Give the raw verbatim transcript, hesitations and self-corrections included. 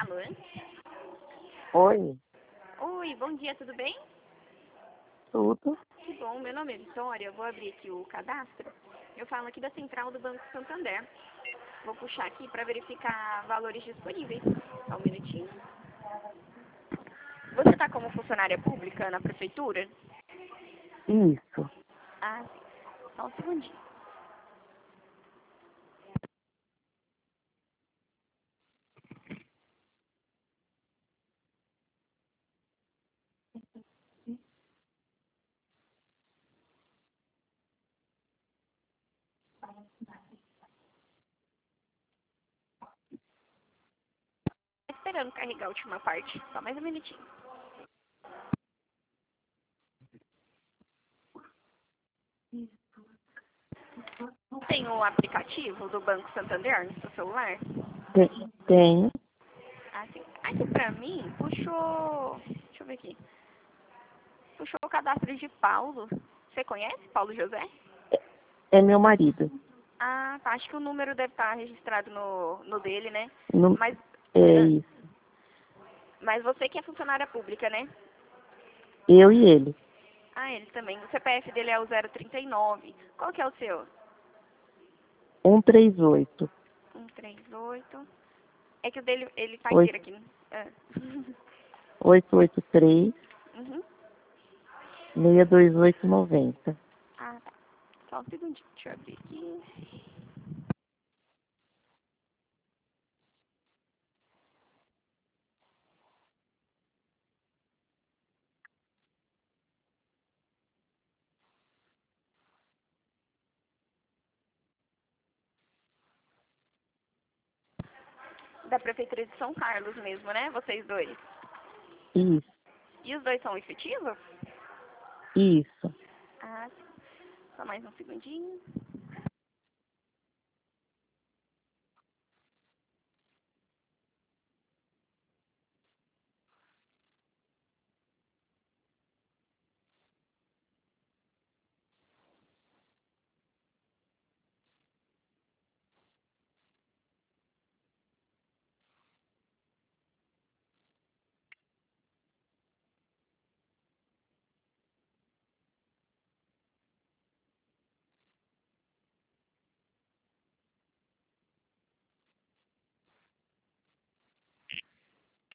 Alô? Oi, Oi, bom dia, tudo bem? tudo? Que bom, meu nome é Vitória, eu vou abrir aqui o cadastro. Eu falo aqui da central do Banco Santander. Vou puxar aqui para verificar valores disponíveis. Só um minutinho. Você está como funcionária pública na prefeitura? Isso. Ah, sim. Só um segundinho. Tô esperando carregar a última parte. Só mais um minutinho. Tem o aplicativo do Banco Santander no seu celular? Tem, tem. Ah, sim. Aqui pra mim, puxou... Deixa eu ver aqui. Puxou o cadastro de Paulo. Você conhece Paulo José? É meu marido. Ah, tá. Acho que o número deve estar registrado no, no dele, né? Não, Mas, é ah, isso. mas você que é funcionária pública, né? Eu e ele. Ah, ele também. O C P F dele é o zero trinta e nove. Qual que é o seu? Um três oito. um três oito. É que o dele, ele tá Oito inteiro aqui. Né? Ah. oito oito três Uhum. seis dois oito noventa. Ah, tá. Só um segundinho. Deixa eu abrir aqui. Da Prefeitura de São Carlos mesmo, né? Vocês dois. Isso, E os dois são efetivos? isso. Ah, sim. Só mais um segundinho.